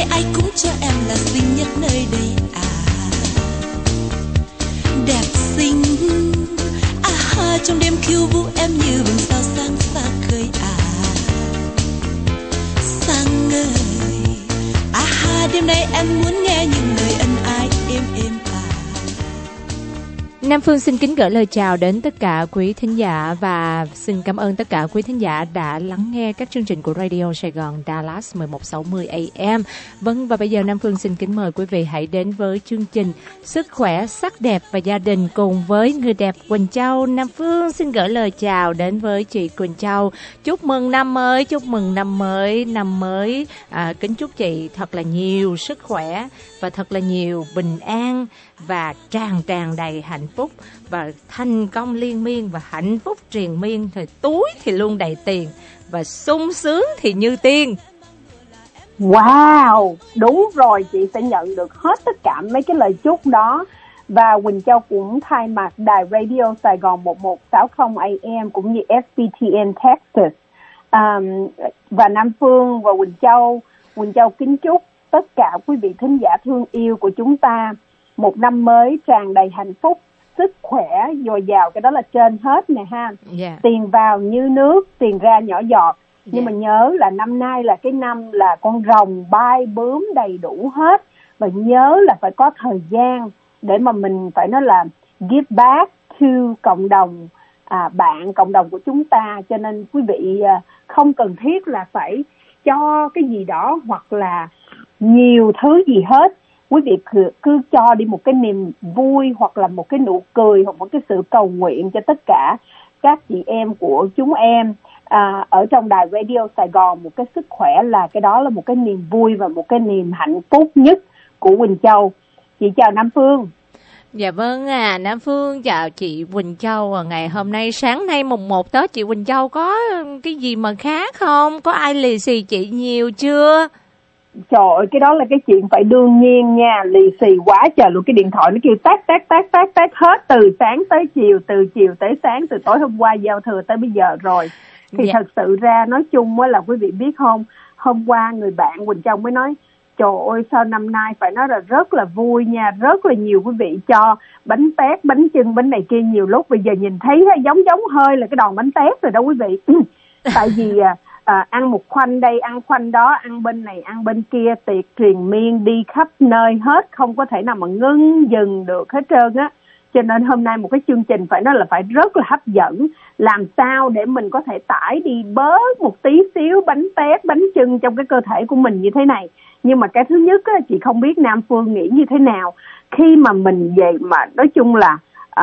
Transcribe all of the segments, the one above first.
ai cũng cho em là xinh nhất nơi đây à. Đẹp xinh à, trong đêm khiêu vũ em như bừng sao sáng xa khơi à. Sáng ơi à, đêm nay em muốn nghe những lời ân ái êm êm à. Nam Phương xin kính gửi lời chào đến tất cả quý thính giả và xin cảm ơn tất cả quý thính giả đã lắng nghe các chương trình của Radio Sài Gòn Dallas 1160 AM. Vâng, và bây giờ Nam Phương xin kính mời quý vị hãy đến với chương trình Sức khỏe, sắc đẹp và gia đình cùng với người đẹp Quỳnh Châu. Nam Phương xin gửi lời chào đến với chị Quỳnh Châu. Chúc mừng năm mới, chúc mừng năm mới. Kính chúc chị thật là nhiều sức khỏe và thật là nhiều bình an và tràn đầy hạnh phúc và thành công liên miên và hạnh phúc triền miên, thì túi thì luôn đầy tiền và sung sướng thì như tiên. Wow, đúng rồi, chị sẽ nhận được hết tất cả mấy cái lời chúc đó. Và Quỳnh Châu cũng thay mặt đài Radio Sài Gòn 1160 AM cũng như SBTN Texas và Nam Phương và Quỳnh Châu kính chúc tất cả quý vị thính giả thương yêu của chúng ta một năm mới tràn đầy hạnh phúc, sức khỏe dồi dào, cái đó là trên hết nè ha. Tiền vào như nước, tiền ra nhỏ giọt. Nhưng mà nhớ là năm nay là cái năm là con rồng bay bướm đầy đủ hết. Và nhớ là phải có thời gian để mà mình phải nói là give back to cộng đồng cộng đồng của chúng ta. Cho nên quý vị không cần thiết là phải cho cái gì đó hoặc là nhiều thứ gì hết. Quý vị cứ cho đi một cái niềm vui hoặc là một cái nụ cười hoặc một cái sự cầu nguyện cho tất cả các chị em của chúng em ở trong đài Radio Sài Gòn. Một cái sức khỏe là cái đó là một cái niềm vui và một cái niềm hạnh phúc nhất của Quỳnh Châu. Chị chào Nam Phương. Dạ vâng Nam Phương chào chị Quỳnh Châu. Ngày hôm nay, sáng nay mùng 1 Tết, chị Quỳnh Châu có cái gì mà khác không? Có ai lì xì chị nhiều chưa? Trời ơi, cái đó là cái chuyện phải đương nhiên nha, lì xì quá trời luôn. Cái điện thoại nó kêu tát hết từ sáng tới chiều, từ chiều tới sáng, từ tối hôm qua giao thừa tới bây giờ rồi. Thì thật sự ra nói chung là quý vị biết không, hôm qua người bạn Quỳnh Châu mới nói trời ơi sao năm nay phải nói là rất là vui nha, rất là nhiều quý vị cho bánh tét, bánh chưng, bánh này kia. Nhiều lúc bây giờ nhìn thấy giống hơi là cái đòn bánh tét rồi đó quý vị. Tại vì ăn một khoanh đây, ăn khoanh đó, ăn bên này, ăn bên kia, tiệc triền miên đi khắp nơi hết, không có thể nào mà ngưng dừng được hết trơn á. Cho nên hôm nay một cái chương trình phải nói là phải rất là hấp dẫn, làm sao để mình có thể tải đi bớt một tí xíu bánh tét, bánh chưng trong cái cơ thể của mình như thế này. Nhưng mà cái thứ nhất á, chị không biết Nam Phương nghĩ như thế nào khi mà mình về mà nói chung là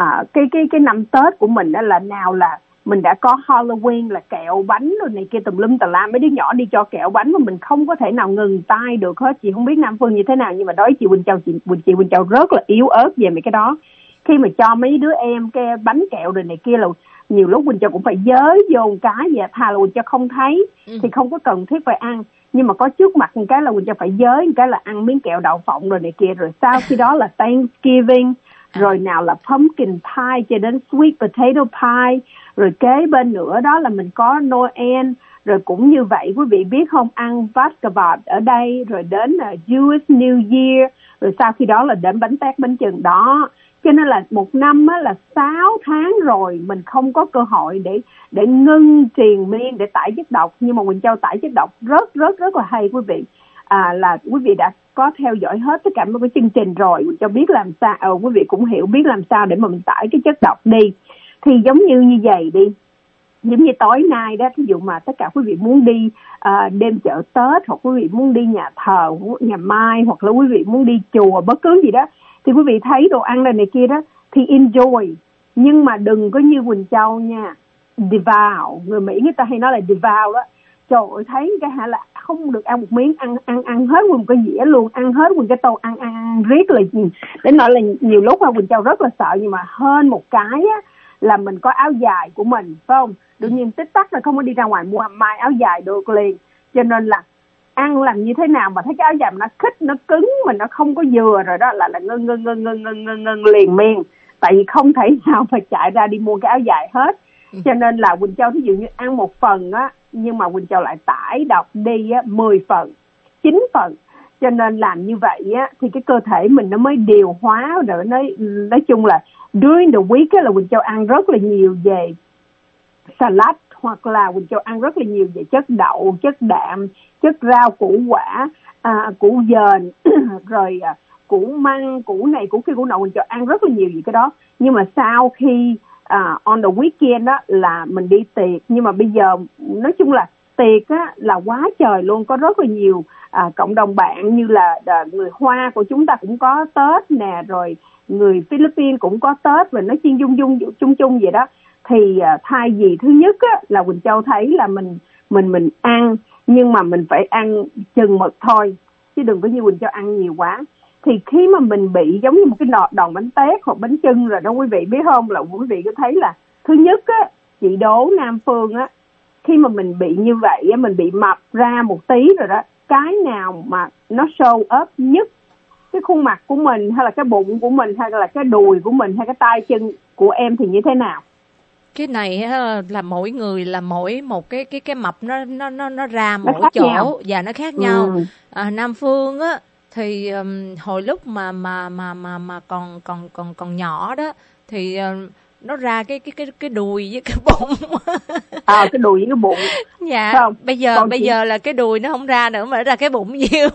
cái năm Tết của mình đó là nào là mình đã có Halloween là kẹo bánh rồi này kia tùm lum tà la, mấy đứa nhỏ đi cho kẹo bánh mà mình không có thể nào ngừng tay được hết. Chị không biết Nam Phương như thế nào, nhưng mà đối với chị Quỳnh Châu rất là yếu ớt về mấy cái đó. Khi mà cho mấy đứa em cái bánh kẹo rồi này kia là nhiều lúc Quỳnh Châu cũng phải giới vô một cái vậy, thà là Quỳnh Châu không thấy thì không có cần thiết phải ăn. Nhưng mà có trước mặt một cái là Quỳnh Châu phải giới một cái là ăn miếng kẹo đậu phộng rồi này kia. Rồi sau khi đó là Thanksgiving, rồi nào là pumpkin pie cho đến sweet potato pie, rồi kế bên nữa đó là mình có Noel, rồi cũng như vậy quý vị biết không, ăn Vaskavad ở đây, rồi đến Jewish New Year, rồi sau khi đó là đến bánh tét, bánh chừng đó. Cho nên là một năm á, là 6 tháng rồi mình không có cơ hội để ngưng triền miên, để tải chất độc. Nhưng mà Quỳnh Châu tải chất độc rất là hay quý vị. Là quý vị đã có theo dõi hết tất cả mấy cái chương trình rồi, Quỳnh Châu biết làm sao, quý vị cũng hiểu biết làm sao để mà mình tải cái chất độc đi. Thì giống như vậy đi, giống như tối nay đó, ví dụ mà tất cả quý vị muốn đi đêm chợ Tết, hoặc quý vị muốn đi nhà thờ, nhà Mai, hoặc là quý vị muốn đi chùa, bất cứ gì đó, thì quý vị thấy đồ ăn này kia đó thì enjoy, nhưng mà đừng có như Quỳnh Châu nha, devour. Người Mỹ người ta hay nói là devour đó. Trời ơi, thấy cái là không được ăn một miếng, ăn hết nguyên một cái dĩa luôn, ăn hết nguyên cái tô, ăn riết là đến nỗi là nhiều lúc Quỳnh Châu rất là sợ. Nhưng mà hơn một cái á, là mình có áo dài của mình, phải không? Tự nhiên tích tắc là không có đi ra ngoài mua mai áo dài được liền. Cho nên là ăn làm như thế nào mà thấy cái áo dài mà nó khít, nó cứng mà nó không có vừa rồi đó là ngưng liền miên. Tại vì không thể nào mà chạy ra đi mua cái áo dài hết. Cho nên là Quỳnh Châu thí dụ như ăn một phần á, nhưng mà Quỳnh Châu lại tải độc đi á 10 phần, 9 phần. Cho nên làm như vậy á thì cái cơ thể mình nó mới điều hóa, rồi nói chung là during the week á là Quỳnh Châu ăn rất là nhiều về salad, hoặc là Quỳnh Châu ăn rất là nhiều về chất đậu, chất đạm, chất rau củ quả, củ dền rồi củ măng, củ này, củ kia, củ nọ. Quỳnh Châu ăn rất là nhiều gì cái đó. Nhưng mà sau khi on the weekend đó là mình đi tiệc. Nhưng mà bây giờ nói chung là tiệc á là quá trời luôn. Có rất là nhiều cộng đồng bạn như là người Hoa của chúng ta cũng có Tết nè, rồi người Philippines cũng có Tết, và nói chung chung vậy đó. Thì thay vì thứ nhất á là Quỳnh Châu thấy là mình ăn, nhưng mà mình phải ăn chừng mực thôi, chứ đừng có như Quỳnh Châu ăn nhiều quá. Thì khi mà mình bị giống như một cái đòn bánh tét hoặc bánh chưng rồi đó quý vị biết không, là quý vị có thấy là thứ nhất á, chị đố Nam Phương á, khi mà mình bị như vậy á, mình bị mập ra một tí rồi đó, cái nào mà nó show up nhất, cái khuôn mặt của mình hay là cái bụng của mình hay là cái đùi của mình hay cái tay chân của em thì như thế nào? Cái này là mỗi người là mỗi một cái mập nó ra nó mỗi chỗ nhau. và nó khác nhau. Nam Phương á thì hồi lúc mà còn nhỏ đó thì nó ra cái đùi với cái bụng. Cái đùi với cái bụng. Dạ. Không? Bây giờ là cái đùi nó không ra nữa mà nó ra cái bụng nhiều.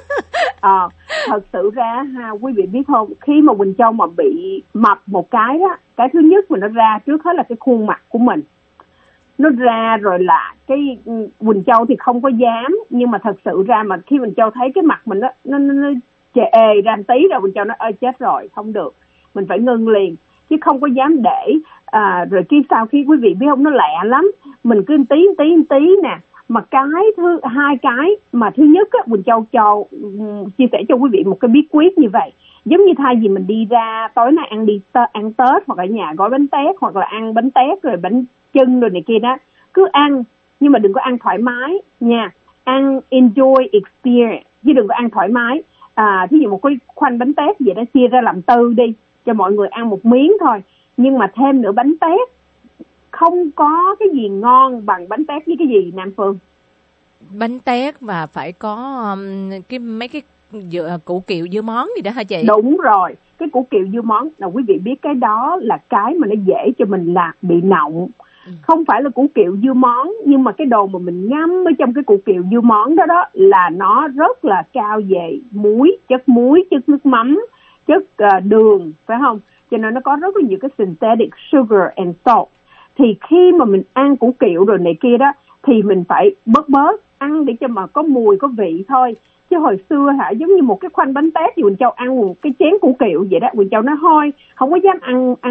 Thật sự ra ha, quý vị biết không, khi mà Quỳnh Châu mà bị mập một cái đó, cái thứ nhất mà nó ra trước hết là cái khuôn mặt của mình. Nó ra rồi là cái Quỳnh Châu thì không có dám, nhưng mà thật sự ra mà khi Quỳnh Châu thấy cái mặt mình nó chệ ra một tí rồi Quỳnh Châu nói ơi chết rồi, không được, mình phải ngưng liền, chứ không có dám để. Rồi sau khi quý vị biết không, nó lẹ lắm, mình cứ tí nè. Mà hai cái mà thứ nhất á, Quỳnh Châu chia sẻ cho quý vị một cái bí quyết như vậy. Giống như thay vì mình đi ra tối nay ăn Tết hoặc ở nhà gói bánh tét, hoặc là ăn bánh tét rồi bánh chưng rồi này kia đó, cứ ăn nhưng mà đừng có ăn thoải mái nha, ăn enjoy experience chứ đừng có ăn thoải mái. Thí dụ một cái khoanh bánh tét vậy đó, chia ra làm 4 đi cho mọi người ăn một miếng thôi, nhưng mà thêm nữa bánh tét. Không có cái gì ngon bằng bánh tét với cái gì Nam Phương? Bánh tét và phải có mấy cái củ kiệu dưa món gì đó hả chị? Đúng rồi, cái củ kiệu dưa món là quý vị biết cái đó là cái mà nó dễ cho mình là bị nọng. Không phải là củ kiệu dưa món, nhưng mà cái đồ mà mình ngâm ở trong cái củ kiệu dưa món đó là nó rất là cao về chất muối, chất nước mắm, chất đường, phải không? Cho nên nó có rất là nhiều cái synthetic sugar and salt. Thì khi mà mình ăn củ kiệu rồi này kia đó thì mình phải bớt ăn để cho mà có mùi có vị thôi. Chứ hồi xưa giống như một cái khoanh bánh tét thì Quỳnh Châu ăn một cái chén củ kiệu vậy đó, Quỳnh Châu nói thôi không có dám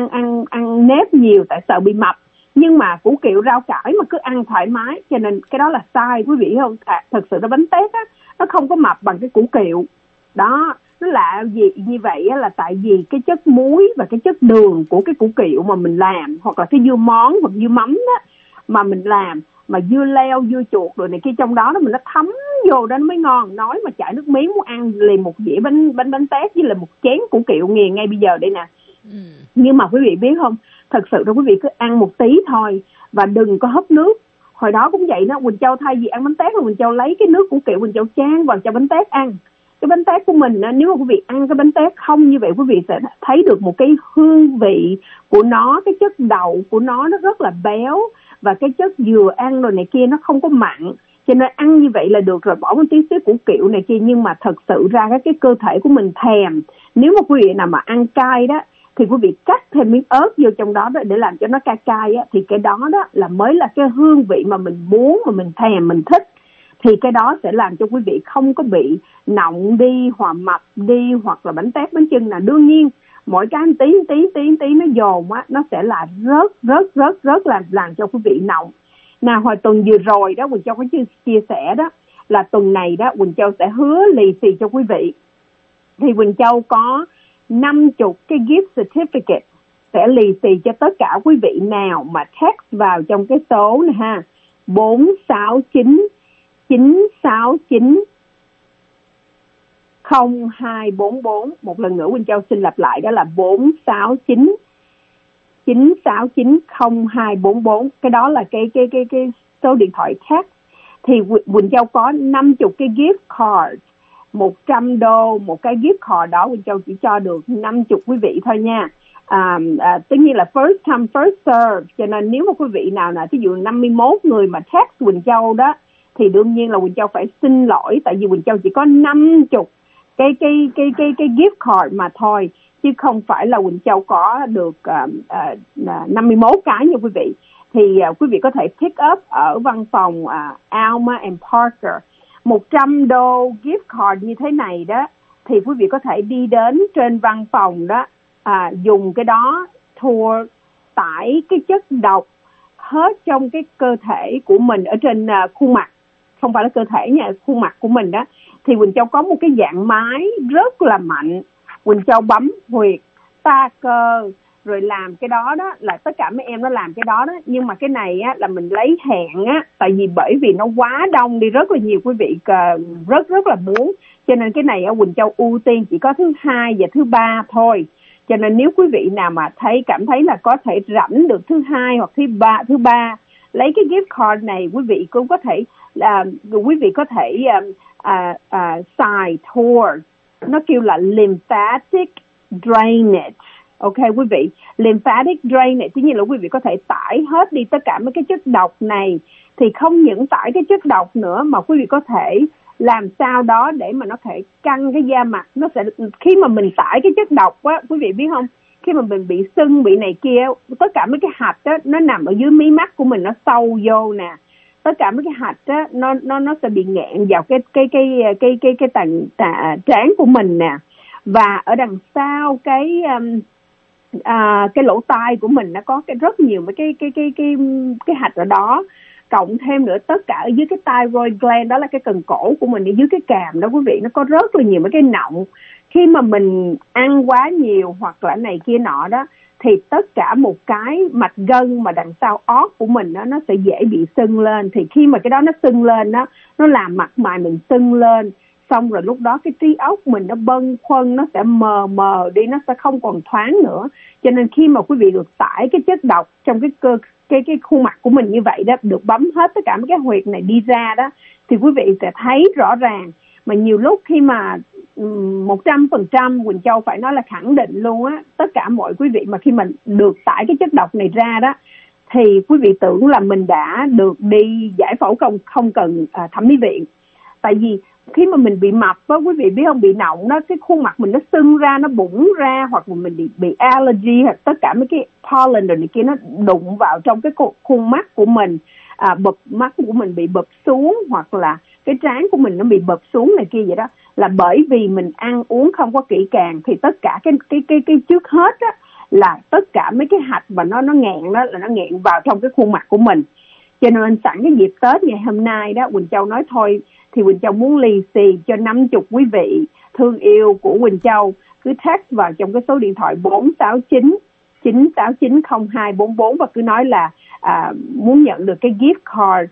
ăn nếp nhiều tại sợ bị mập. Nhưng mà củ kiệu rau cải mà cứ ăn thoải mái, cho nên cái đó là sai quý vị không? Thật sự là bánh tét á nó không có mập bằng cái củ kiệu đó. Nó lạ gì như vậy á, là tại vì cái chất muối và cái chất đường của cái củ kiệu mà mình làm, hoặc là cái dưa món hoặc dưa mắm đó mà mình làm, mà dưa leo, dưa chuột rồi này kia trong đó mình nó thấm vô đó nó mới ngon. Nói mà chảy nước miếng muốn ăn liền một dĩa bánh tét với là một chén củ kiệu nghiền ngay bây giờ đây nè. Nhưng mà quý vị biết không, thật sự đó quý vị cứ ăn một tí thôi và đừng có húp nước. Hồi đó cũng vậy đó, Quỳnh Châu thay vì ăn bánh tét là Quỳnh Châu lấy cái nước củ kiệu Quỳnh Châu chan vào cho bánh tét ăn. Cái bánh tét của mình, nếu mà quý vị ăn cái bánh tét không như vậy, quý vị sẽ thấy được một cái hương vị của nó, cái chất đậu của nó rất là béo, và cái chất dừa ăn rồi này kia nó không có mặn. Cho nên ăn như vậy là được rồi, bỏ một tí xíu củ kiệu này kia. Nhưng mà thật sự ra cái cơ thể của mình thèm. Nếu mà quý vị nào mà ăn cay đó thì quý vị cắt thêm miếng ớt vô trong đó để làm cho nó cay cay á, thì cái đó là mới là cái hương vị mà mình muốn, mà mình thèm, mình thích. Thì cái đó sẽ làm cho quý vị không có bị nọng đi, hoặc mập đi, hoặc là bánh tét, bánh chưng là đương nhiên. Mỗi cái tí nó dồn á, nó sẽ là rất là làm cho quý vị nọng. Nào hồi tuần vừa rồi đó, Quỳnh Châu có chia sẻ đó, là tuần này đó Quỳnh Châu sẽ hứa lì xì cho quý vị. Thì Quỳnh Châu có 50 cái gift certificate sẽ lì xì cho tất cả quý vị nào mà text vào trong cái số này ha, 469 969 0244. Một lần nữa Quỳnh Châu xin lặp lại, đó là 469 969 0244. Cái đó là cái số điện thoại text. Thì Quỳnh Châu có 50 cái gift card $100 một cái gift card đó, Quỳnh Châu chỉ cho được 50 quý vị thôi nha. Tất nhiên là first come first serve, cho nên nếu mà quý vị nào ví dụ 51 người mà text Quỳnh Châu đó thì đương nhiên là Quỳnh Châu phải xin lỗi, tại vì Quỳnh Châu chỉ có 50 cái gift card mà thôi, chứ không phải là Quỳnh Châu có được 51 cái nha quý vị. Thì quý vị có thể pick up ở văn phòng Alma and Parker. $100 gift card như thế này đó thì quý vị có thể đi đến trên văn phòng đó, dùng cái đó tour tải cái chất độc hết trong cái cơ thể của mình ở trên khuôn mặt, không phải là cơ thể nha, khuôn mặt của mình đó. Thì Quỳnh Châu có một cái dạng máy rất là mạnh, Quỳnh Châu bấm huyệt ta cơ rồi làm cái đó đó, là tất cả mấy em nó làm cái đó đó. Nhưng mà cái này á là mình lấy hẹn á, tại vì bởi vì nó quá đông đi, rất là nhiều quý vị rất là muốn, cho nên cái này á Quỳnh Châu ưu tiên chỉ có thứ hai và thứ ba thôi. Cho nên nếu quý vị nào mà cảm thấy là có thể rảnh được thứ hai hoặc thứ ba lấy cái gift card này, quý vị cũng có thể xài tour, nó kêu là lymphatic drainage. Ok quý vị, lymphatic drainage tức là quý vị có thể tải hết đi tất cả mấy cái chất độc này. Thì không những tải cái chất độc nữa mà quý vị có thể làm sao đó để mà nó thể căng cái da mặt. Nó sẽ, khi mà mình tải cái chất độc á, quý vị biết không, khi mà mình bị sưng bị này kia, tất cả mấy cái hạch á nó nằm ở dưới mí mắt của mình, nó sâu vô nè, tất cả mấy cái hạch á nó sẽ bị nghẹn vào cái tầng trán của mình nè, và ở đằng sau cái lỗ tai của mình nó có rất nhiều mấy cái hạch ở đó, cộng thêm nữa tất cả ở dưới cái thyroid gland, đó là cái cần cổ của mình, ở dưới cái càm đó quý vị, nó có rất là nhiều mấy cái nọng. Khi mà mình ăn quá nhiều hoặc là này kia nọ đó, thì tất cả một cái mạch gân mà đằng sau ót của mình đó, nó sẽ dễ bị sưng lên. Thì khi mà cái đó nó sưng lên đó, nó làm mặt mày mình sưng lên, xong rồi lúc đó cái trí óc mình nó bâng khuâng, nó sẽ mờ đi, nó sẽ không còn thoáng nữa. Cho nên khi mà quý vị được tải cái chất độc trong cái khuôn mặt của mình như vậy đó, được bấm hết tất cả mấy cái huyệt này đi ra đó, thì quý vị sẽ thấy rõ ràng. Mà nhiều lúc khi mà 100% Quỳnh Châu phải nói là khẳng định luôn á, tất cả mọi quý vị mà khi mình được tải cái chất độc này ra đó, thì quý vị tưởng là mình đã được đi giải phẫu không cần thẩm mỹ viện. Tại vì khi mà mình bị mập á, quý vị biết không, bị nọng đó, cái khuôn mặt mình nó sưng ra, nó bụng ra, hoặc là mình bị allergy, hoặc tất cả mấy cái pollen rồi này kia nó đụng vào trong cái khuôn mắt của mình, mắt của mình bị bụp xuống, hoặc là cái trán của mình nó bị bụp xuống này kia vậy đó, là bởi vì mình ăn uống không có kỹ càng. Thì tất cả cái trước hết á là tất cả mấy cái hạch mà nó nghẹn đó, là nó nghẹn vào trong cái khuôn mặt của mình. Cho nên sẵn cái dịp Tết ngày hôm nay đó, Quỳnh Châu nói thôi thì Quỳnh Châu muốn lì xì cho 50 quý vị thương yêu của Quỳnh Châu, cứ text vào trong cái số điện thoại 469 969 0244 và cứ nói là muốn nhận được cái gift card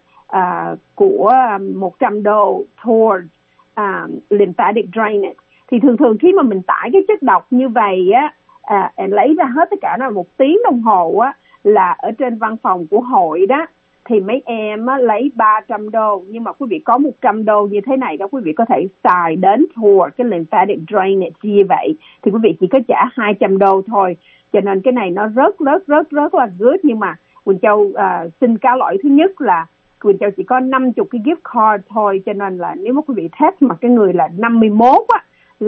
của $100 towards lymphatic drainage. Thì thường khi mà mình tải cái chất độc như vậy á, lấy ra hết tất cả nó 1 tiếng đồng hồ á, là ở trên văn phòng của hội đó, thì mấy em á, lấy $300. Nhưng mà quý vị có $100 như thế này đó, quý vị có thể xài đến tour cái lymphatic drainage như vậy, thì quý vị chỉ có trả $200 thôi. Cho nên cái này nó rất là good. Nhưng mà Quỳnh Châu xin cáo lỗi, thứ nhất là Quỳnh Châu chỉ có 50 cái gift card thôi, cho nên là nếu mà quý vị test mà cái người là 51 á,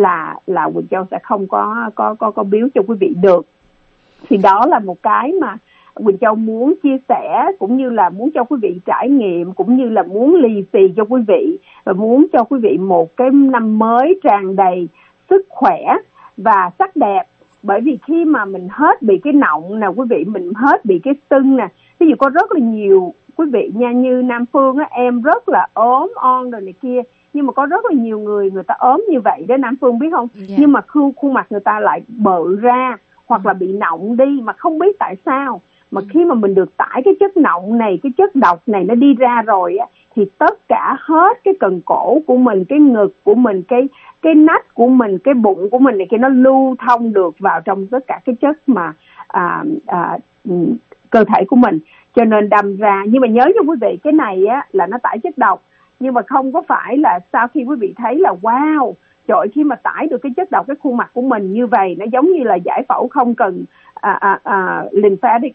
là Quỳnh Châu sẽ không có biếu cho quý vị được. Thì đó là một cái mà Quỳnh Châu muốn chia sẻ, cũng như là muốn cho quý vị trải nghiệm, cũng như là muốn lì xì cho quý vị, và muốn cho quý vị một cái năm mới tràn đầy sức khỏe và sắc đẹp. Bởi vì khi mà mình hết bị cái nọng nè quý vị, mình hết bị cái sưng nè, ví dụ có rất là nhiều quý vị nha, như Nam Phương á, em rất là ốm on rồi này kia, nhưng mà có rất là nhiều người ta ốm như vậy đó Nam Phương biết không? Yeah. Nhưng mà khuôn mặt người ta lại bự ra, hoặc là bị nọng đi mà không biết tại sao. Mà khi mà mình được tải cái chất nọng này, cái chất độc này nó đi ra rồi á, thì tất cả hết cái cần cổ của mình, cái ngực của mình, cái nách của mình, cái bụng của mình này kia, nó lưu thông được vào trong tất cả cái chất mà cơ thể của mình. Cho nên đâm ra, nhưng mà nhớ cho quý vị, cái này á là nó tải chất độc, nhưng mà không có phải là sau khi quý vị thấy là wow, trời ơi, khi mà tải được cái chất độc cái khuôn mặt của mình như vậy, nó giống như là giải phẫu không cần lymphatic,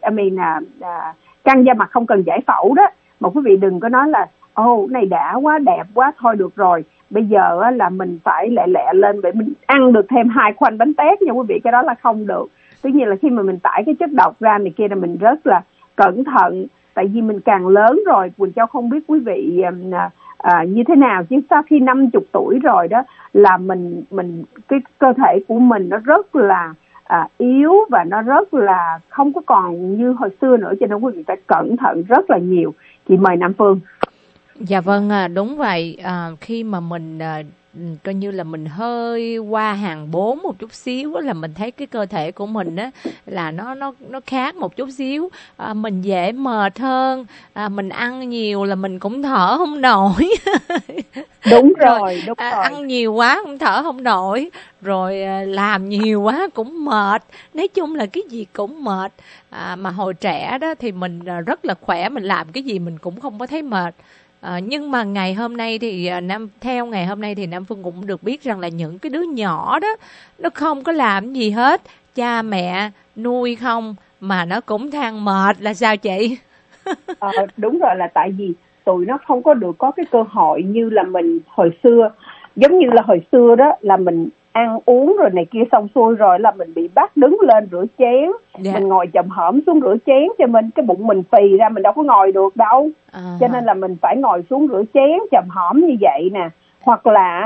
căng da mặt không cần giải phẫu đó. Mà quý vị đừng có nói là này đã quá, đẹp quá, thôi được rồi, bây giờ là mình phải lẹ lẹ lên để mình ăn được thêm 2 khoanh bánh tét nha quý vị. Cái đó là không được. Tuy nhiên là khi mà mình tải cái chất độc ra này kia là mình rất là cẩn thận, tại vì mình càng lớn rồi. Quỳnh Châu không biết quý vị như thế nào, chứ sau khi 50 tuổi rồi đó là mình cái cơ thể của mình nó rất là yếu và nó rất là không có còn như hồi xưa nữa, cho nên quý vị phải cẩn thận rất là nhiều. Chị mời Nam Phương. Dạ vâng, đúng vậy. Khi mà mình coi như là mình hơi qua hàng 4 một chút xíu là mình thấy cái cơ thể của mình á là nó khác một chút xíu, mình dễ mệt hơn, mình ăn nhiều là mình cũng thở không nổi. Đúng rồi. Ăn nhiều quá cũng thở không nổi, rồi làm nhiều quá cũng mệt, nói chung là cái gì cũng mệt. Mà hồi trẻ đó thì mình rất là khỏe, mình làm cái gì mình cũng không có thấy mệt. Nhưng mà ngày hôm nay thì theo ngày hôm nay thì Nam Phương cũng được biết rằng là những cái đứa nhỏ đó nó không có làm gì hết, cha mẹ nuôi không mà nó cũng than mệt là sao chị? Đúng rồi, là tại vì tụi nó không có được có cái cơ hội như là mình hồi xưa. Giống như là hồi xưa đó là mình ăn uống rồi này kia xong xuôi rồi là mình bị bắt đứng lên rửa chén, mình ngồi chồm hổm xuống rửa chén, cho mình cái bụng mình phì ra, mình đâu có ngồi được đâu. Cho nên là mình phải ngồi xuống rửa chén chồm hổm như vậy nè. Hoặc là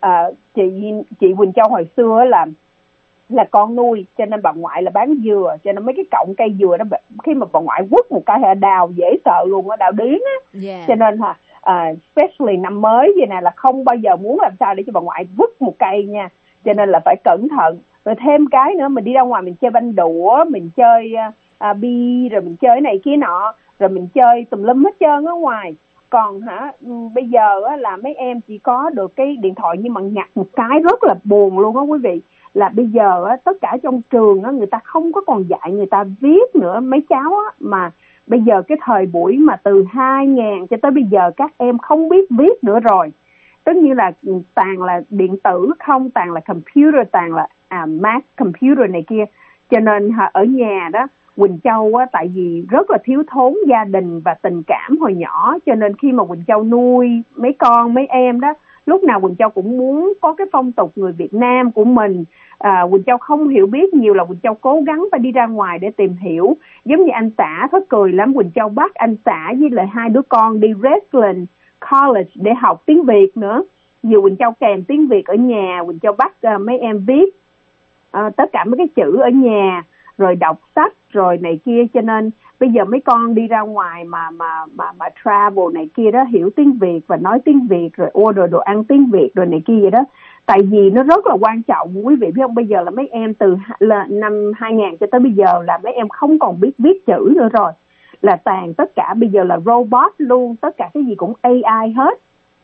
chị Quỳnh Châu hồi xưa là con nuôi, cho nên bà ngoại là bán dừa, cho nên mấy cái cọng cây dừa đó khi mà bà ngoại quất một cái là đào dễ sợ luôn á, đào điếng á. Cho nên especially năm mới vậy nè là không bao giờ muốn làm sao để cho bà ngoại vứt một cây nha, cho nên là phải cẩn thận. Rồi thêm cái nữa, mình đi ra ngoài mình chơi banh đũa, mình chơi bi, rồi mình chơi này kia nọ, rồi mình chơi tùm lum hết trơn ở ngoài. Còn bây giờ là mấy em chỉ có được cái điện thoại, nhưng mà nhặt một cái rất là buồn luôn á quý vị, là bây giờ tất cả trong trường người ta không có còn dạy người ta viết nữa mấy cháu mà bây giờ cái thời buổi mà từ 2000 cho tới bây giờ các em không biết viết nữa rồi. Tất nhiên là toàn là điện tử không, toàn là computer, toàn là math computer này kia. Cho nên ở nhà đó Quỳnh Châu tại vì rất là thiếu thốn gia đình và tình cảm hồi nhỏ, cho nên khi mà Quỳnh Châu nuôi mấy con mấy em đó, lúc nào Quỳnh Châu cũng muốn có cái phong tục người Việt Nam của mình. Quỳnh Châu không hiểu biết nhiều, là Quỳnh Châu cố gắng phải đi ra ngoài để tìm hiểu. Giống như anh xã thất cười lắm, Quỳnh Châu bắt anh xã với lại 2 đứa con đi Westland College để học tiếng Việt nữa. Nhiều Quỳnh Châu kèm tiếng Việt ở nhà, Quỳnh Châu bắt mấy em viết tất cả mấy cái chữ ở nhà, rồi đọc sách rồi này kia. Cho nên bây giờ mấy con đi ra ngoài mà travel này kia đó, hiểu tiếng Việt và nói tiếng Việt, rồi order đồ ăn tiếng Việt rồi này kia vậy đó. Tại vì nó rất là quan trọng quý vị biết không, bây giờ là mấy em từ năm 2000 cho tới bây giờ là mấy em không còn biết viết chữ nữa rồi, là toàn tất cả bây giờ là robot luôn, tất cả cái gì cũng AI hết.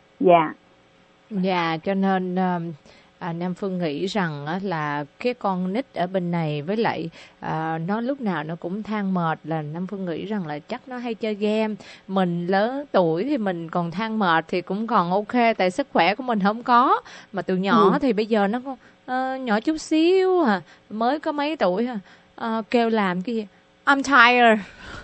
Dạ, cho nên Nam Phương nghĩ rằng là cái con nít ở bên này với lại nó lúc nào nó cũng than mệt, là Nam Phương nghĩ rằng là chắc nó hay chơi game. Mình lớn tuổi thì mình còn than mệt thì cũng còn ok, tại sức khỏe của mình không có. Mà tụi nhỏ thì bây giờ nó nhỏ chút xíu mới có mấy tuổi kêu làm cái gì I'm tired.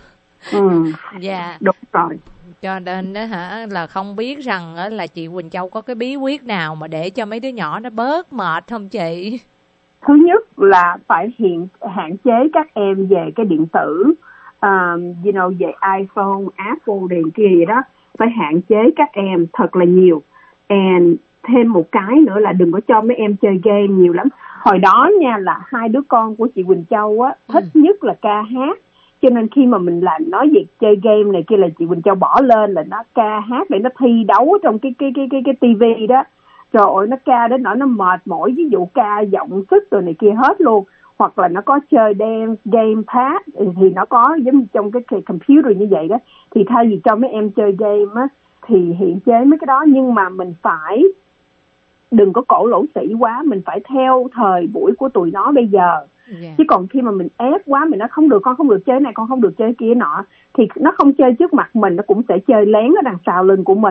Đúng rồi. Cho nên đó là không biết rằng là chị Quỳnh Châu có cái bí quyết nào mà để cho mấy đứa nhỏ nó bớt mệt không chị? Thứ nhất là phải hạn chế các em về cái điện tử, về iPhone, Apple điện kia vậy đó, phải hạn chế các em thật là nhiều. And thêm một cái nữa là đừng có cho mấy em chơi game nhiều lắm. Hồi đó nha, là 2 đứa con của chị Quỳnh Châu thích nhất là ca hát. Cho nên khi mà mình nói về chơi game này kia là chị Quỳnh Châu bỏ lên là nó ca hát để nó thi đấu trong cái tivi đó. Trời ơi, nó ca đến nỗi nó mệt mỏi, ví dụ ca giọng sức rồi này kia hết luôn. Hoặc là nó có chơi game pad thì nó có giống như trong cái computer như vậy đó. Thì thay vì cho mấy em chơi game thì hạn chế mấy cái đó, nhưng mà mình phải đừng có cổ lỗ sĩ quá, mình phải theo thời buổi của tụi nó bây giờ. Chứ còn khi mà mình ép quá, mình nói không được, con không được chơi này, con không được chơi kia nọ, thì nó không chơi trước mặt mình, nó cũng sẽ chơi lén ở đằng sau lưng của mình.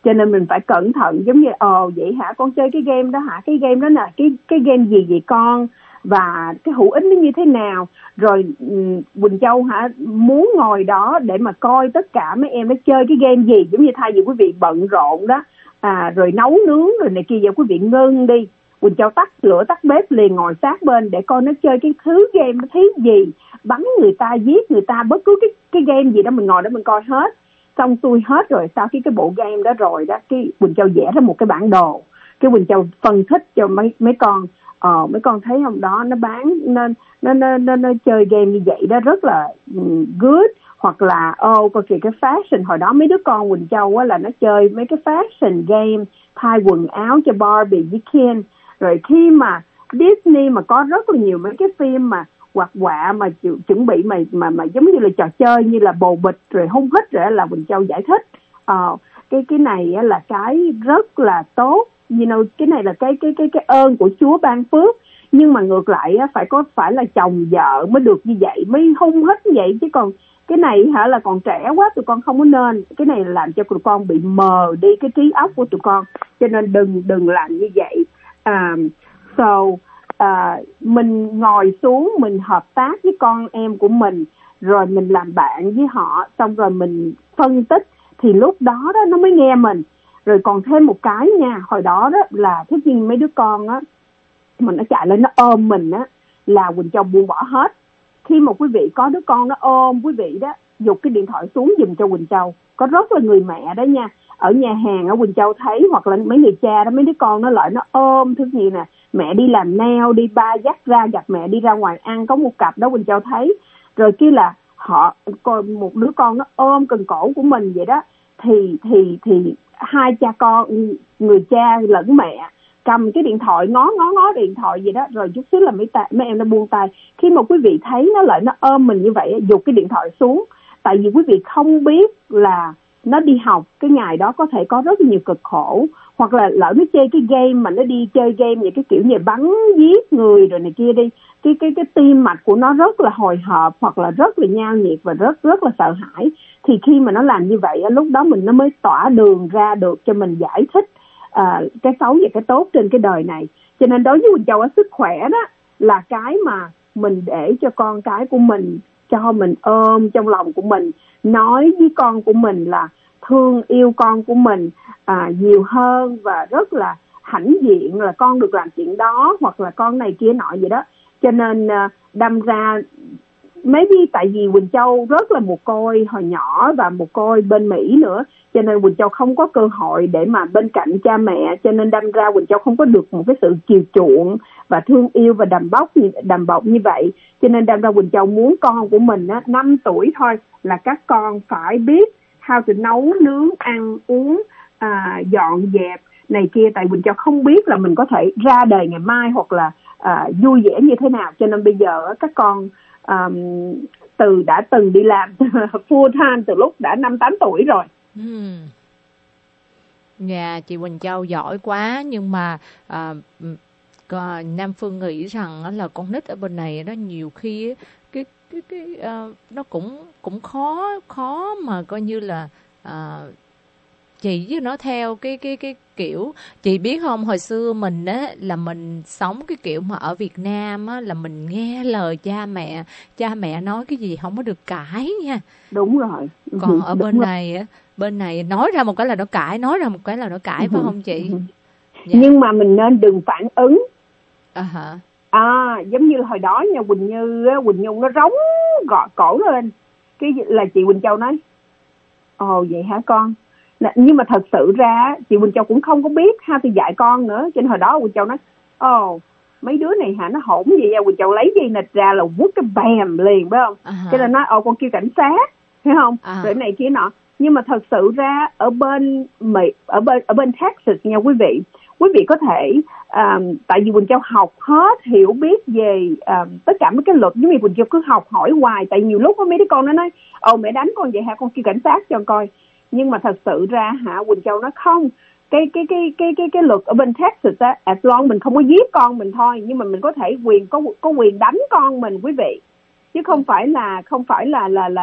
cho nên mình phải cẩn thận, giống như vậy hả, con chơi cái game đó hả, cái game đó là cái game gì vậy con, và cái hữu ích nó như thế nào. Rồi Quỳnh Châu hả, muốn ngồi đó để mà coi tất cả mấy em nó chơi cái game gì, giống như thay vì quý vị bận rộn đó rồi nấu nướng rồi này kia, giờ quý vị ngưng đi, Quỳnh Châu tắt lửa tắt bếp liền, ngồi sát bên để coi nó chơi cái thứ game nó thứ gì, bắn người ta, giết người ta, bất cứ cái game gì đó mình ngồi đó mình coi hết. Xong xuôi hết rồi, sau cái bộ game đó rồi đó, cái Quỳnh Châu vẽ ra một cái bản đồ, cái Quỳnh Châu phân tích cho mấy con. Mấy con thấy không đó, nó bán nó chơi game như vậy đó rất là good. Hoặc là coi kìa cái fashion, hồi đó mấy đứa con Quỳnh Châu á là nó chơi mấy cái fashion game, thay quần áo cho Barbie với Ken. Rồi khi mà Disney mà có rất là nhiều mấy cái phim mà hoạt họa mà chuẩn bị mà giống như là trò chơi như là bồ bịch rồi hung hít rồi, là Quỳnh Châu giải thích cái này là cái rất là tốt, cái này là cái ơn của Chúa ban phước. Nhưng mà ngược lại phải là chồng vợ mới được như vậy, mới hung hít như vậy, chứ còn cái này hả là còn trẻ quá, tụi con không có nên. Cái này làm cho tụi con bị mờ đi cái trí óc của tụi con, cho nên đừng làm như vậy. Mình ngồi xuống, mình hợp tác với con em của mình, rồi mình làm bạn với họ, xong rồi mình phân tích, thì lúc đó nó mới nghe mình. Rồi còn thêm một cái nha, hồi đó đó là tất nhiên mấy đứa con á, mình nó chạy lên nó ôm mình á, là Quỳnh Châu buông bỏ hết. Khi mà quý vị có đứa con nó ôm quý vị đó, giục cái điện thoại xuống giùm cho Quỳnh Châu. Có rất là người mẹ đó nha, ở nhà hàng ở Quỳnh Châu thấy, hoặc là mấy người cha đó, mấy đứa con nó lại nó ôm thứ gì nè, mẹ đi làm nail, đi ba dắt ra gặp mẹ đi ra ngoài ăn, có một cặp đó Quỳnh Châu thấy. Rồi kia là họ còn một đứa con nó ôm cần cổ của mình vậy đó, thì hai cha con, người cha lẫn mẹ cầm cái điện thoại ngó điện thoại gì đó, rồi chút xíu là mấy em nó buông tay. Khi mà quý vị thấy nó lại nó ôm mình như vậy, giục cái điện thoại xuống. Tại vì quý vị không biết là nó đi học cái ngày đó có thể có rất nhiều cực khổ, hoặc là lỡ nó chơi cái game mà nó đi chơi game vậy, cái kiểu như bắn giết người rồi này kia đi, cái tim mạch của nó rất là hồi hộp, hoặc là rất là nhao nhiệt và rất là sợ hãi. Thì khi mà nó làm như vậy, lúc đó nó mới tỏa đường ra được cho mình giải thích cái xấu và cái tốt trên cái đời này. Cho nên đối với Quỳnh Châu, sức khỏe đó là cái mà mình để cho con cái của mình, cho mình ôm trong lòng của mình, nói với con của mình là thương yêu con của mình nhiều hơn, và rất là hãnh diện là con được làm chuyện đó, hoặc là con này kia nọ vậy đó. Cho nên đâm ra maybe tại vì Quỳnh Châu rất là mồ côi hồi nhỏ, và mồ côi bên Mỹ nữa, cho nên Quỳnh Châu không có cơ hội để mà bên cạnh cha mẹ, cho nên đâm ra Quỳnh Châu không có được một cái sự chiều chuộng và thương yêu và đầm bọc như vậy. Cho nên đâm ra Quỳnh Châu muốn con của mình 5 tuổi thôi là các con phải biết how to nấu nướng, ăn uống, dọn dẹp này kia. Tại Quỳnh Châu không biết là mình có thể ra đời ngày mai hoặc là vui vẻ như thế nào. Cho nên bây giờ các con đã từng đi làm full time từ lúc đã 5-8 tuổi rồi. Dạ, chị Quỳnh Châu giỏi quá. Nhưng mà Nam Phương nghĩ rằng là con nít ở bên này nó nhiều khi nó cũng khó mà coi như là chị với nó theo cái kiểu, chị biết không, hồi xưa mình á là mình sống cái kiểu mà ở Việt Nam á là mình nghe lời cha mẹ nói cái gì không có được cãi nha. Đúng rồi. Còn ở bên này nói ra một cái là nó cãi, phải không chị? Dạ. Nhưng mà mình nên đừng phản ứng. Giống như hồi đó nha, Quỳnh Nhung nó rống gọt cổ lên, cái là chị Quỳnh Châu nói vậy hả con. Nhưng mà thật sự ra chị Quỳnh Châu cũng không có biết how to dạy con nữa. Cho nên hồi đó Quỳnh Châu nói mấy đứa này hả, nó hỗn gì vậy. Quỳnh Châu lấy dây nịt ra là quất cái bàm liền, phải không? Cho nên nói con kêu cảnh sát, thấy không? Rồi này kia nọ. Nhưng mà thật sự ra ở bên Texas nha quý vị có thể tại vì Quỳnh Châu học hết, hiểu biết về tất cả mấy cái luật, giống như Quỳnh Châu cứ học hỏi hoài. Tại nhiều lúc có mấy đứa con nó nói mẹ đánh con vậy hả, con kêu cảnh sát cho coi. Nhưng mà thật sự ra Quỳnh Châu nói không, cái luật ở bên Texas á, as long mình không có giết con mình thôi, nhưng mà mình có thể có quyền đánh con mình quý vị, chứ không phải là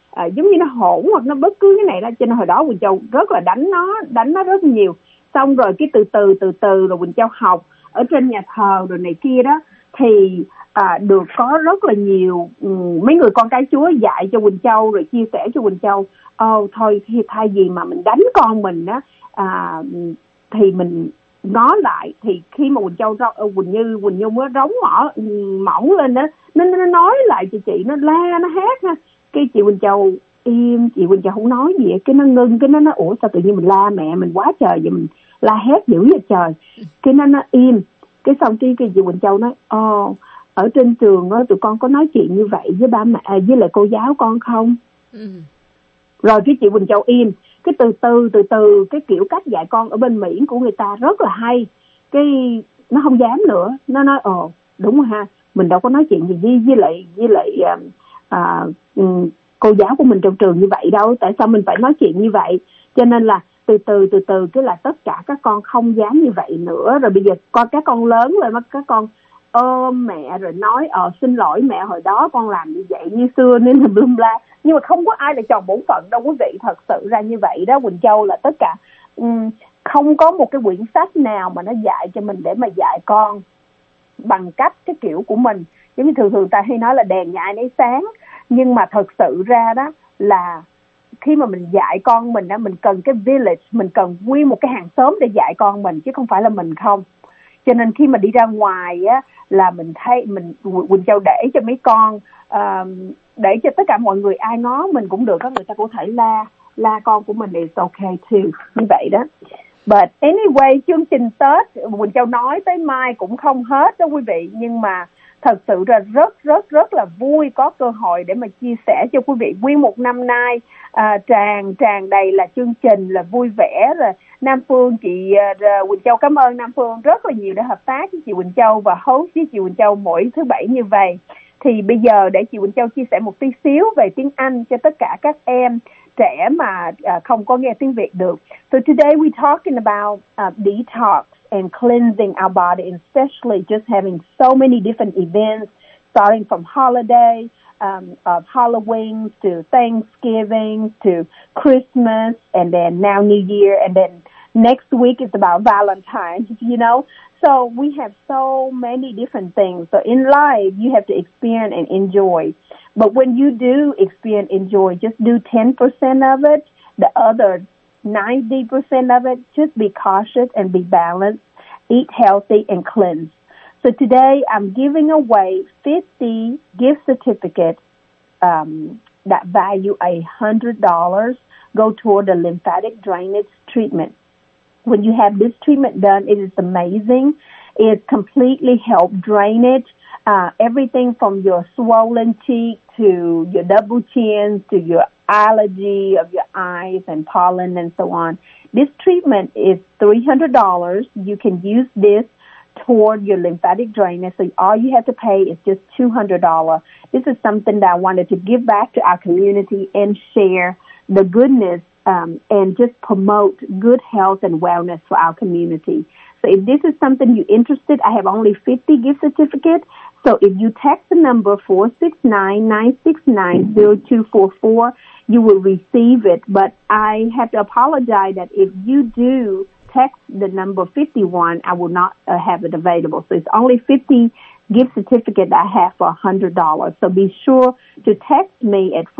giống như nó hỗn hoặc nó bất cứ cái này đó. Cho nên hồi đó Quỳnh Châu rất là đánh nó rất nhiều. Xong rồi cái từ từ rồi Quỳnh Châu học ở trên nhà thờ rồi này kia đó, thì được có rất là nhiều mấy người con cái Chúa dạy cho Quỳnh Châu rồi chia sẻ cho Quỳnh Châu. Thôi thay vì mà mình đánh con mình á, thì mình ngó lại. Thì khi mà Quỳnh Châu Quỳnh Như mới rống mỏng lên đó, nó nói lại cho chị, nó la nó hét ha. Cái chị Quỳnh Châu im, chị Quỳnh Châu không nói gì, cái nó ngưng, cái nó nói ủa sao tự nhiên mình la mẹ mình quá trời vậy, mình la hét dữ vậy trời. Cái nó im. Cái xong cái chị Quỳnh Châu nói ở trên trường tụi con có nói chuyện như vậy với ba mẹ với lại cô giáo con không? Rồi cái chị Quỳnh Châu im. Cái từ từ cái kiểu cách dạy con ở bên Mỹ của người ta rất là hay. Cái nó không dám nữa, nó nói đúng rồi ha, mình đâu có nói chuyện gì với lại cô giáo của mình trong trường như vậy đâu, tại sao mình phải nói chuyện như vậy? Cho nên là từ từ cái là tất cả các con không dám như vậy nữa. Rồi bây giờ các con lớn rồi mà các con ôm mẹ rồi nói xin lỗi mẹ, hồi đó con làm như vậy như xưa nên là blum bla. Nhưng mà không có ai là tròn bổn phận đâu quý vị, thật sự ra như vậy đó Quỳnh Châu, là tất cả không có một cái quyển sách nào mà nó dạy cho mình để mà dạy con bằng cách cái kiểu của mình. Giống như thường ta hay nói là đèn nhại nấy sáng, nhưng mà thật sự ra đó là khi mà mình dạy con mình đó, mình cần cái village, mình cần nguyên một cái hàng xóm để dạy con mình chứ không phải là mình không. Cho nên khi mà đi ra ngoài á, là mình thấy Quỳnh Châu để cho mấy con, để cho tất cả mọi người ai ngó mình cũng được, người ta có thể la con của mình is okay too, như vậy đó. But anyway, chương trình Tết Quỳnh Châu nói tới mai cũng không hết đó quý vị, nhưng mà thật sự là rất là vui có cơ hội để mà chia sẻ cho quý vị. Nguyên một năm nay tràn đầy là chương trình, là vui vẻ. Rồi Nam Phương, chị Quỳnh Châu cảm ơn Nam Phương rất là nhiều đã hợp tác với chị Quỳnh Châu và host với chị Quỳnh Châu mỗi thứ Bảy như vậy. Thì bây giờ để chị Quỳnh Châu chia sẻ một tí xíu về tiếng Anh cho tất cả các em trẻ mà không có nghe tiếng Việt được. So today we're talking about detox and cleansing our body, and especially just having so many different events, starting from holiday, of Halloween to Thanksgiving to Christmas, and then now New Year, and then next week is about Valentine's, you know. So we have so many different things. So in life, you have to experience and enjoy. But when you do experience and enjoy, just do 10% of it. The other 90% of it, just be cautious and be balanced. Eat healthy and cleanse. So today, I'm giving away 50 gift certificates that value $100, go toward the lymphatic drainage treatment. When you have this treatment done, it is amazing. It completely helps drainage everything from your swollen cheek to your double chin to your allergy of your eyes and pollen and so on. This treatment is $300. You can use this toward your lymphatic drainage. So all you have to pay is just $200. This is something that I wanted to give back to our community and share the goodness and just promote good health and wellness for our community. So if this is something you're interested, I have only 50 gift certificates. So if you text the number 469-969-0244, you will receive it. But I have to apologize that if you do text the number 51, I will not have it available. So it's only 50 gift certificate that I have for $100. So be sure to text me at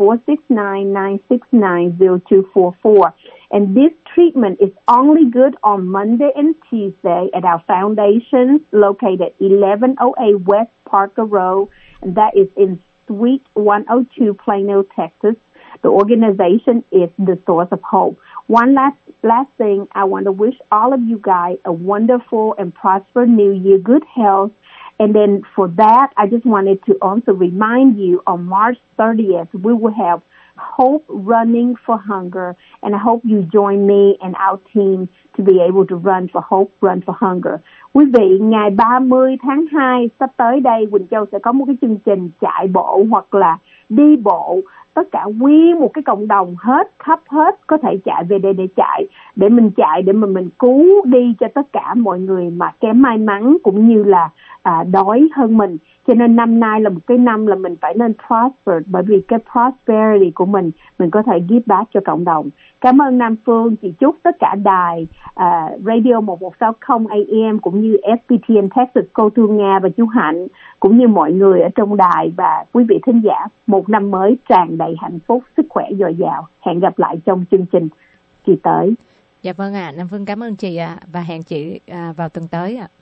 469-969-0244. And this treatment is only good on Monday and Tuesday at our foundation located at 1108 West Parker Road. And that is in Suite 102, Plano, Texas. The organization is the Source of Hope. One last thing, I want to wish all of you guys a wonderful and prosperous new year, good health. And then for that, I just wanted to also remind you on March 30th, we will have Hope Running for Hunger. And I hope you join me and our team to be able to run for Hope, Run for Hunger. Quý vị, ngày 30 tháng 2 sắp tới đây, Quỳnh Châu sẽ có một cái chương trình chạy bộ hoặc là đi bộ. Tất cả nguyên một cái cộng đồng khắp hết có thể chạy về đây để chạy. Để mình chạy, để mà mình cứu đi cho tất cả mọi người mà kém may mắn, cũng như là đói hơn mình. Cho nên năm nay là một cái năm là mình phải nên prosper, bởi vì cái prosperity của mình có thể give back cho cộng đồng. Cảm ơn Nam Phương, chị chúc tất cả đài Radio 1160 AM cũng như FPTN Texas, cô Thương Nga và chú Hạnh cũng như mọi người ở trong đài và quý vị thính giả một năm mới tràn đầy hạnh phúc, sức khỏe dồi dào. Hẹn gặp lại trong chương trình kỳ tới. Dạ vâng ạ, Nam Phương cảm ơn chị ạ, và hẹn chị vào tuần tới ạ.